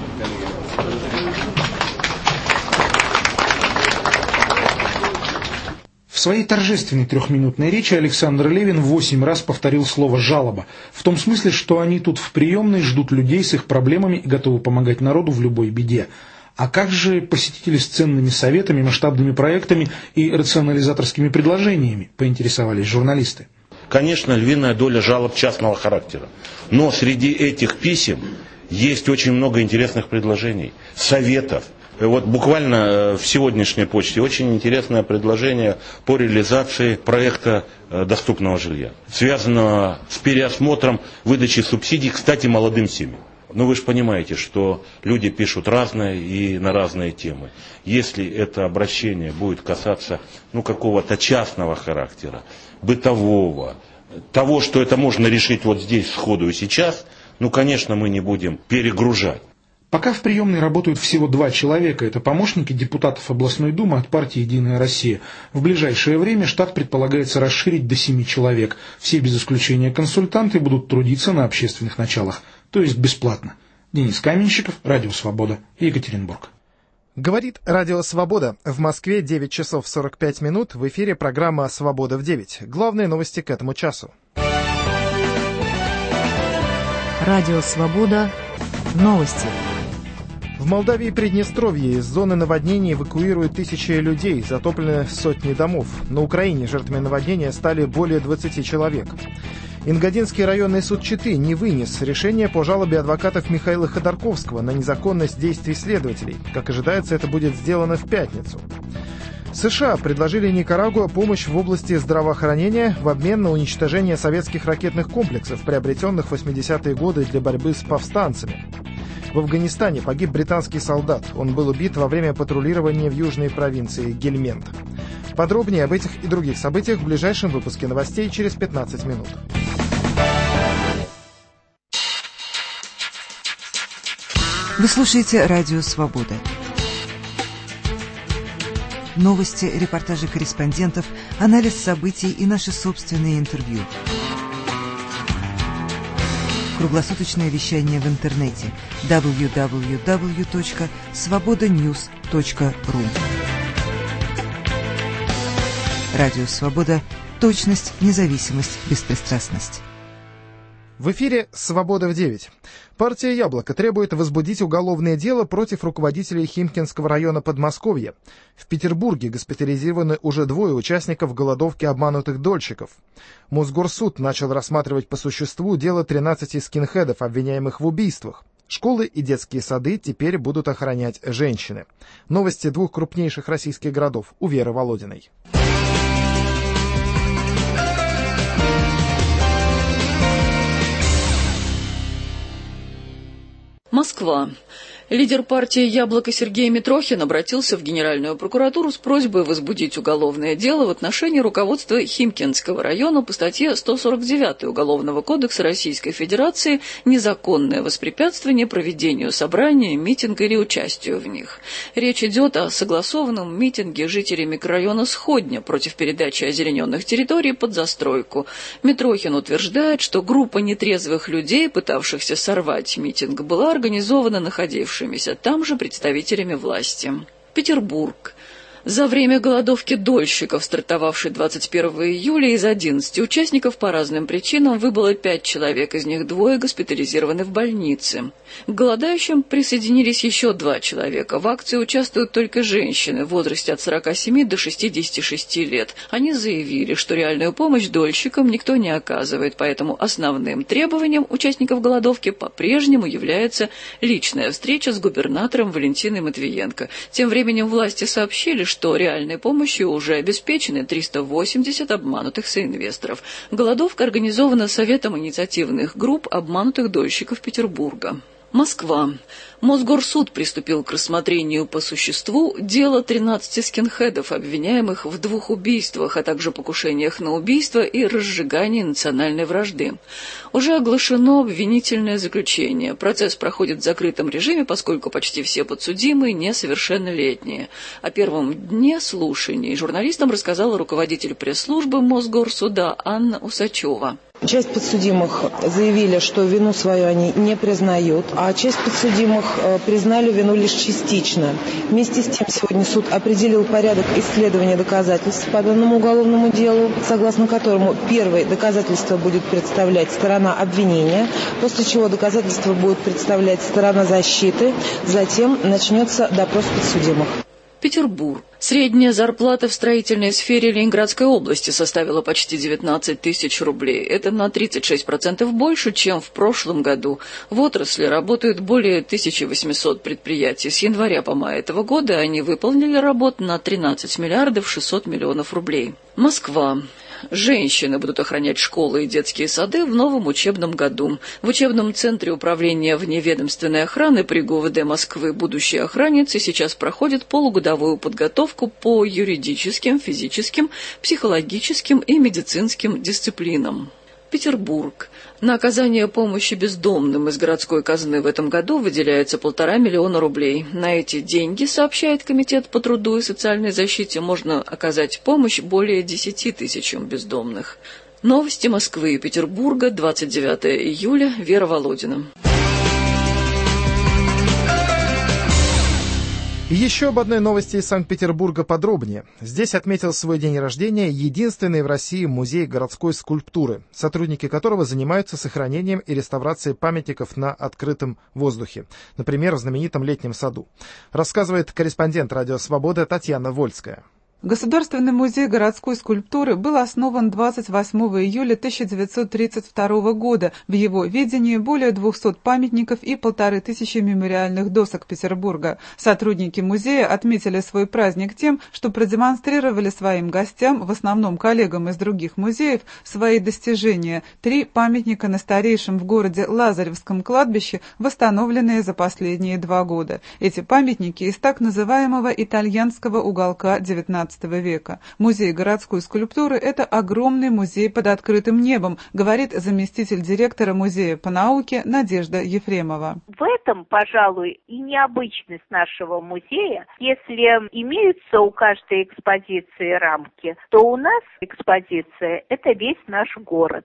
В своей торжественной 3-минутной речи Александр Левин 8 раз повторил слово «жалоба», в том смысле, что они тут в приемной ждут людей с их проблемами и готовы помогать народу в любой беде. А как же посетители с ценными советами, масштабными проектами и рационализаторскими предложениями, поинтересовались журналисты. Конечно, львиная доля жалоб частного характера, но среди этих писем есть очень много интересных предложений, советов. Вот буквально в сегодняшней почте очень интересное предложение по реализации проекта доступного жилья, связанного с переосмотром выдачи субсидий, кстати, молодым семьям. Но вы же понимаете, что люди пишут разное и на разные темы. Если это обращение будет касаться какого-то частного характера, бытового, того, что это можно решить вот здесь, сходу и сейчас, конечно, мы не будем перегружать. Пока в приемной работают всего 2 человека, это помощники депутатов областной думы от партии «Единая Россия». В ближайшее время штат предполагается расширить до 7 человек. Все без исключения консультанты будут трудиться на общественных началах, то есть бесплатно. Денис Каменщиков, Радио Свобода, Екатеринбург. Говорит Радио Свобода. В Москве 9 часов 45 минут. В эфире программа «Свобода в 9». Главные новости к этому часу. Радио Свобода. Новости. В Молдавии и Приднестровье из зоны наводнений эвакуируют тысячи людей, затоплены сотни домов. На Украине жертвами наводнения стали более 20 человек. Ингодинский районный суд Читы не вынес решение по жалобе адвокатов Михаила Ходорковского на незаконность действий следователей. Как ожидается, это будет сделано в пятницу. США предложили Никарагуа помощь в области здравоохранения в обмен на уничтожение советских ракетных комплексов, приобретенных в 80-е годы для борьбы с повстанцами. В Афганистане погиб британский солдат. Он был убит во время патрулирования в южной провинции Гельмент. Подробнее об этих и других событиях в ближайшем выпуске новостей через 15 минут. Вы слушаете Радио Свобода. новости, репортажи корреспондентов, анализ событий и наши собственные интервью. Круглосуточное вещание в интернете www.svobodanews.ru. Радио «Свобода». Точность, независимость, беспристрастность. В эфире «Свобода в 9». Партия «Яблоко» требует возбудить уголовное дело против руководителей Химкинского района Подмосковья. В Петербурге госпитализированы уже 2 участников голодовки обманутых дольщиков. Мосгорсуд начал рассматривать по существу дело 13 скинхедов, обвиняемых в убийствах. Школы и детские сады теперь будут охранять женщины. Новости 2 крупнейших российских городов у Веры Володиной. Москва. Лидер партии «Яблоко» Сергей Митрохин обратился в Генеральную прокуратуру с просьбой возбудить уголовное дело в отношении руководства Химкинского района по статье 149 Уголовного кодекса Российской Федерации «Незаконное воспрепятствование проведению собрания, митинга или участию в них». Речь идет о согласованном митинге жителей микрорайона Сходня против передачи озелененных территорий под застройку. Митрохин утверждает, что группа нетрезвых людей, пытавшихся сорвать митинг, была организована находившимися там же представителями власти. Петербург. За время голодовки дольщиков, стартовавшей 21 июля, из 11 участников по разным причинам выбыло 5 человек, из них 2 госпитализированы в больнице. К голодающим присоединились еще 2 человека. В акции участвуют только женщины в возрасте от 47 до 66 лет. Они заявили, что реальную помощь дольщикам никто не оказывает, поэтому основным требованием участников голодовки по-прежнему является личная встреча с губернатором Валентиной Матвиенко. Тем временем власти сообщили, что реальной помощью уже обеспечены 380 обманутых соинвесторов. Голодовка организована Советом инициативных групп обманутых дольщиков Петербурга. Москва. Мосгорсуд приступил к рассмотрению по существу дела 13 скинхедов, обвиняемых в 2 убийствах, а также покушениях на убийство и разжигании национальной вражды. Уже оглашено обвинительное заключение. Процесс проходит в закрытом режиме, поскольку почти все подсудимые несовершеннолетние. О первом дне слушаний журналистам рассказала руководитель пресс-службы Мосгорсуда Анна Усачева. Часть подсудимых заявили, что вину свою они не признают, а часть подсудимых признали вину лишь частично. Вместе с тем сегодня суд определил порядок исследования доказательств по данному уголовному делу, согласно которому первое доказательство будет представлять сторона обвинения, после чего доказательства будет представлять сторона защиты, затем начнется допрос подсудимых. Петербург. Средняя зарплата в строительной сфере Ленинградской области составила почти 19 тысяч рублей. Это на 36% больше, чем в прошлом году. В отрасли работают более 1800 предприятий. С января по май этого года они выполнили работ на 13 миллиардов 600 миллионов рублей. Москва. Женщины будут охранять школы и детские сады в новом учебном году. В учебном центре управления вневедомственной охраны при ГУВД Москвы будущие охранницы сейчас проходят полугодовую подготовку по юридическим, физическим, психологическим и медицинским дисциплинам. Петербург. На оказание помощи бездомным из городской казны в этом году выделяется 1,5 миллиона рублей. На эти деньги, сообщает Комитет по труду и социальной защите, можно оказать помощь более 10 тысячам бездомных. Новости Москвы и Петербурга, 29 июля, Вера Володина. И еще об одной новости из Санкт-Петербурга подробнее. Здесь отметил свой день рождения единственный в России музей городской скульптуры, сотрудники которого занимаются сохранением и реставрацией памятников на открытом воздухе, например, в знаменитом Летнем саду. Рассказывает корреспондент «Радио Свобода» Татьяна Вольская. Государственный музей городской скульптуры был основан 28 июля 1932 года. В его ведении более 200 памятников и 1500 мемориальных досок Петербурга. Сотрудники музея отметили свой праздник тем, что продемонстрировали своим гостям, в основном коллегам из других музеев, свои достижения. 3 памятника на старейшем в городе Лазаревском кладбище, восстановленные за последние 2 года. Эти памятники из так называемого итальянского уголка XIX XVIII века. Музей городской скульптуры – это огромный музей под открытым небом, говорит заместитель директора Музея по науке Надежда Ефремова. В этом, пожалуй, и необычность нашего музея. Если имеются у каждой экспозиции рамки, то у нас экспозиция – это весь наш город.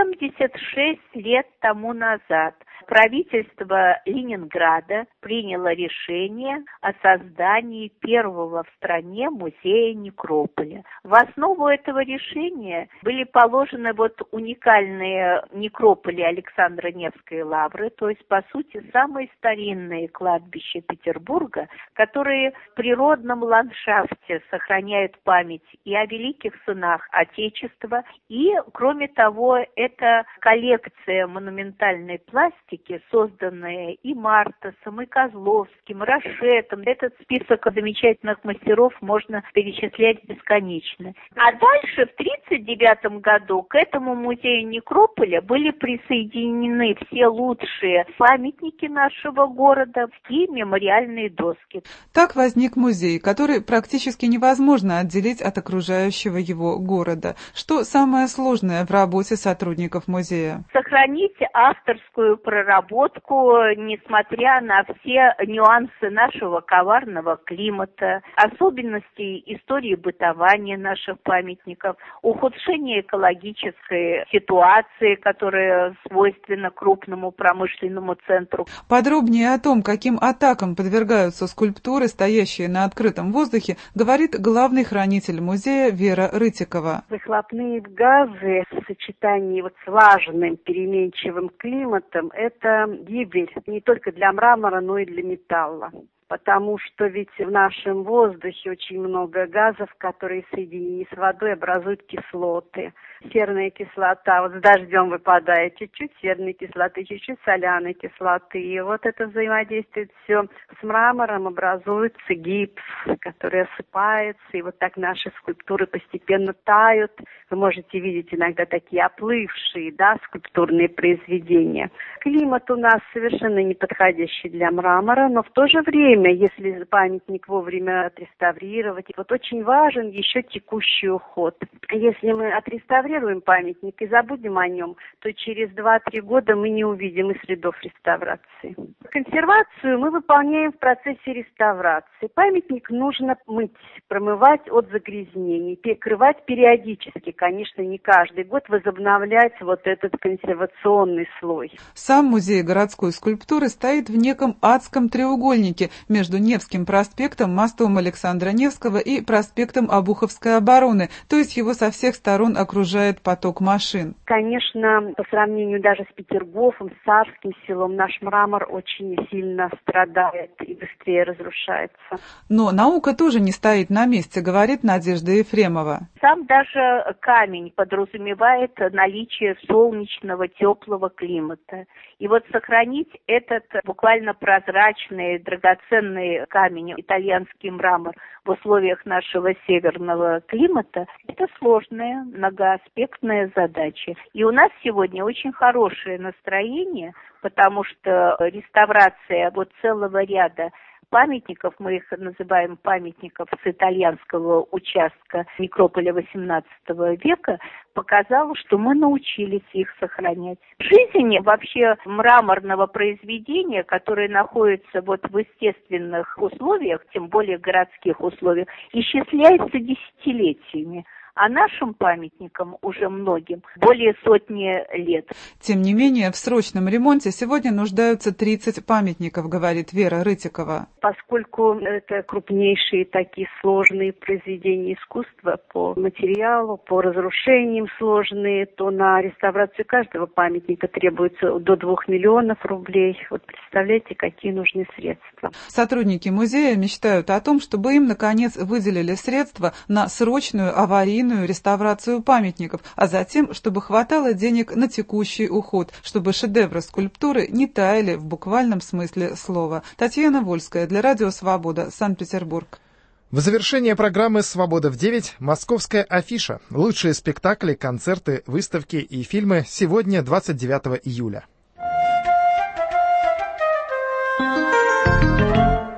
76 лет тому назад правительство Ленинграда приняло решение о создании первого в стране музея некрополя. В основу этого решения были положены уникальные некрополи Александра Невской лавры, то есть, по сути, самые старинные кладбища Петербурга, которые в природном ландшафте сохраняют память и о великих сынах Отечества, и, кроме того, это коллекция монументальной пластики, созданная и Мартасом, и Козловским, Рашетом. Этот список замечательных мастеров можно перечислять бесконечно. А дальше, в 1939 году, к этому музею некрополя были присоединены все лучшие памятники нашего города и мемориальные доски. Так возник музей, который практически невозможно отделить от окружающего его города. Что самое сложное в работе сотрудников музея? Сохранить авторскую проработку, несмотря на все нюансы нашего коварного климата, особенности истории бытования наших памятников, ухудшение экологической ситуации, которая свойственна крупному промышленному центру. Подробнее о том, каким атакам подвергаются скульптуры, стоящие на открытом воздухе, говорит главный хранитель музея Вера Рытикова. Выхлопные газы в сочетании с влажным переменчивым климатом – это гибель не только для мрамора, но и для металла. Потому что ведь в нашем воздухе очень много газов, которые в соединении с водой образуют кислоты. Серная кислота, с дождем выпадает чуть-чуть серной кислоты, чуть-чуть соляной кислоты. И это взаимодействует все с мрамором, образуется гипс, который осыпается. И так наши скульптуры постепенно тают. Вы можете видеть иногда такие оплывшие, скульптурные произведения. Климат у нас совершенно не подходящий для мрамора, но в то же время, если памятник вовремя отреставрировать, очень важен еще текущий уход. Если мы отреставрируем памятник и забудем о нем, то через 2-3 года мы не увидим и следов реставрации. Консервацию мы выполняем в процессе реставрации. Памятник нужно мыть, промывать от загрязнений, перекрывать периодически, конечно, не каждый год, возобновлять этот консервационный слой. Сам музей городской скульптуры стоит в неком адском треугольнике между Невским проспектом, мостом Александра Невского и проспектом Обуховской обороны, то есть его со всех сторон окружает поток машин. Конечно, по сравнению даже с Петергофом, с Царским селом, наш мрамор очень сильно страдает и быстрее разрушается. Но наука тоже не стоит на месте, говорит Надежда Ефремова. Сам даже камень подразумевает наличие солнечного, теплого климата. И сохранить этот буквально прозрачный, драгоценный камень, итальянский мрамор, в условиях нашего северного климата, это сложная, многоаспектная задача. И у нас сегодня очень хорошее настроение, потому что реставрация целого ряда памятников, мы их называем памятников с итальянского участка некрополя XVIII века, показала, что мы научились их сохранять. Жизнь вообще мраморного произведения, которое находится в естественных условиях, тем более городских условиях, исчисляется десятилетиями. А нашим памятникам, уже многим, более 100 лет. Тем не менее, в срочном ремонте сегодня нуждаются 30 памятников, говорит Вера Рытикова. Поскольку это крупнейшие такие сложные произведения искусства по материалу, по разрушениям сложные, то на реставрацию каждого памятника требуется до 2 миллионов рублей. Представляете, какие нужны средства. Сотрудники музея мечтают о том, чтобы им, наконец, выделили средства на срочную аварийную реставрацию памятников, а затем, чтобы хватало денег на текущий уход, чтобы шедевры скульптуры не таяли в буквальном смысле слова. Татьяна Вольская для Радио Свобода, Санкт-Петербург. В завершение программы «Свобода в 9» московская афиша. Лучшие спектакли, концерты, выставки и фильмы сегодня, 29 июля.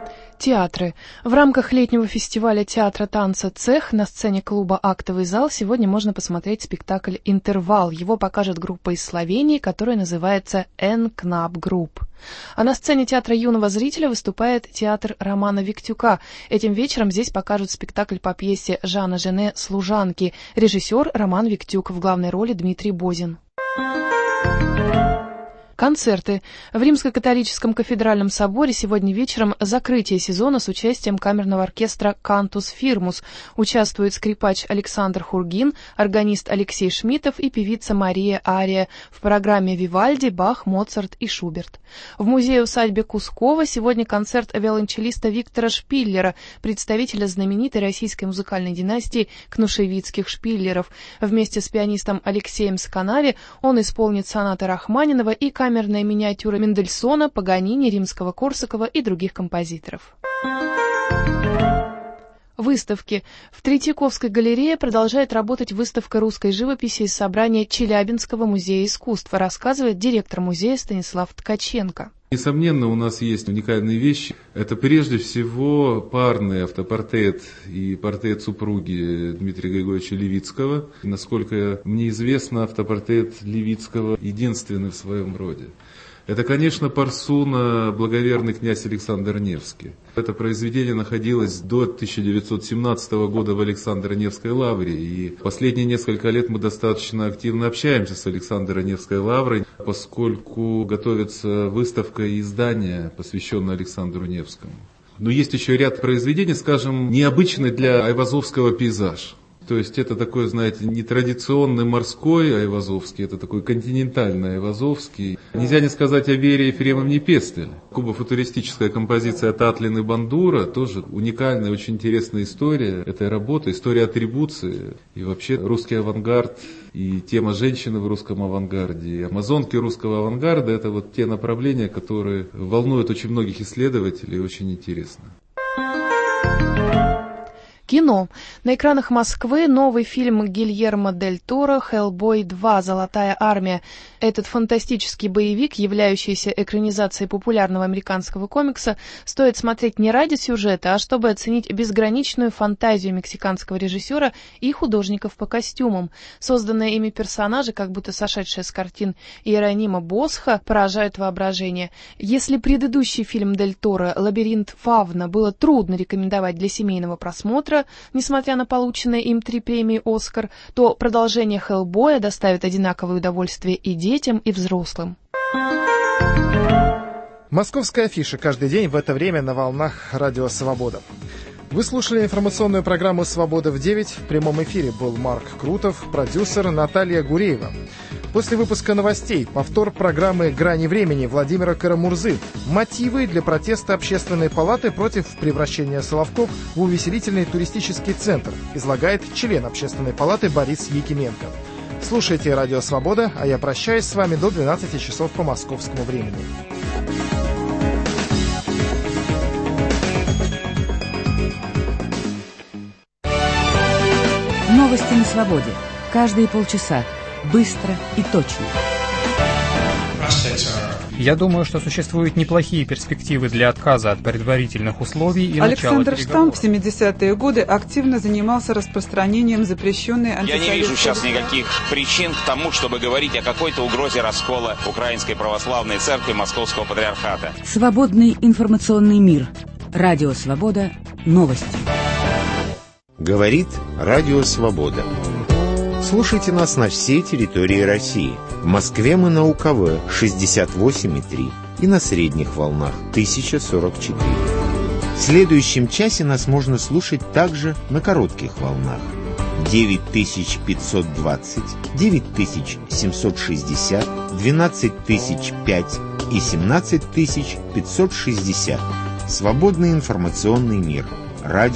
театры. В рамках летнего фестиваля театра танца «Цех» на сцене клуба «Актовый зал» сегодня можно посмотреть спектакль «Интервал». Его покажет группа из Словении, которая называется «Н-Кнап Групп». А на сцене театра юного зрителя выступает театр Романа Виктюка. Этим вечером здесь покажут спектакль по пьесе Жана Жене «Служанки». Режиссер Роман Виктюк, в главной роли Дмитрий Бозин. Концерты. В Римско-католическом кафедральном соборе сегодня вечером закрытие сезона с участием камерного оркестра «Кантус Фирмус». Участвует скрипач Александр Хургин, органист Алексей Шмитов и певица Мария Ария. В программе Вивальди, Бах, Моцарт и Шуберт. В музее-усадьбе Кускова сегодня концерт виолончелиста Виктора Шпиллера, представителя знаменитой российской музыкальной династии Кнушевицких Шпиллеров. Вместе с пианистом Алексеем Сканави он исполнит сонаты Рахманинова и камерная миниатюра Мендельсона, Паганини, Римского-Корсакова и других композиторов. Выставки. В Третьяковской галерее продолжает работать выставка русской живописи из собрания Челябинского музея искусства, рассказывает директор музея Станислав Ткаченко. Несомненно, у нас есть уникальные вещи. Это прежде всего парный автопортрет и портрет супруги Дмитрия Григорьевича Левицкого. Насколько мне известно, автопортрет Левицкого единственный в своем роде. Это, конечно, Парсуна «Благоверный князь Александр Невский». Это произведение находилось до 1917 года в Александро-Невской лавре, и последние несколько лет мы достаточно активно общаемся с Александро-Невской лаврой, поскольку готовится выставка и издание, посвященное Александру Невскому. Но есть еще ряд произведений, скажем, необычный для айвазовского пейзаж. То есть это такой, знаете, нетрадиционный морской айвазовский, это такой континентальный айвазовский. Нельзя не сказать о Вере Ефремовне Пестель. Кубофутуристическая композиция Татлин и Бандура, тоже уникальная, очень интересная история этой работы, история атрибуции. И вообще русский авангард и тема женщины в русском авангарде, и амазонки русского авангарда, это вот те направления, которые волнуют очень многих исследователей и очень интересны. Кино. На экранах Москвы новый фильм Гильермо дель Торо «Хеллбой 2. Золотая армия». Этот фантастический боевик, являющийся экранизацией популярного американского комикса, стоит смотреть не ради сюжета, а чтобы оценить безграничную фантазию мексиканского режиссера и художников по костюмам. Созданные ими персонажи, как будто сошедшие с картин Иеронима Босха, поражают воображение. Если предыдущий фильм дель Торо «Лабиринт Фавна» было трудно рекомендовать для семейного просмотра, несмотря на полученные им 3 премии «Оскар», то продолжение «Хеллбоя» доставит одинаковое удовольствие и детям, и взрослым. Московская афиша каждый день в это время на волнах Радио Свобода. Вы слушали информационную программу «Свобода в 9». В прямом эфире был Марк Крутов, продюсер Наталья Гуреева. После выпуска новостей повтор программы «Грани времени» Владимира Карамурзы. Мотивы для протеста Общественной палаты против превращения Соловков в увеселительный туристический центр, излагает член Общественной палаты Борис Якименко. Слушайте Радио Свобода, а я прощаюсь с вами до 12 часов по московскому времени. Новости на свободе. Каждые полчаса. Быстро и точно. Я думаю, что существуют неплохие перспективы для отказа от предварительных условий и Александр Штамп в 70-е годы активно занимался распространением запрещенной антисоветской... Я не вижу сейчас никаких причин к тому, чтобы говорить о какой-то угрозе раскола Украинской Православной Церкви Московского Патриархата. Свободный информационный мир. Радио Свобода. Новости. Говорит Радио Свобода. Слушайте нас на всей территории России. В Москве мы на УКВ 68,3 и на средних волнах 1044. В следующем часе нас можно слушать также на коротких волнах 9520, 9760, 12005 и 17560. Свободный информационный мир. Радио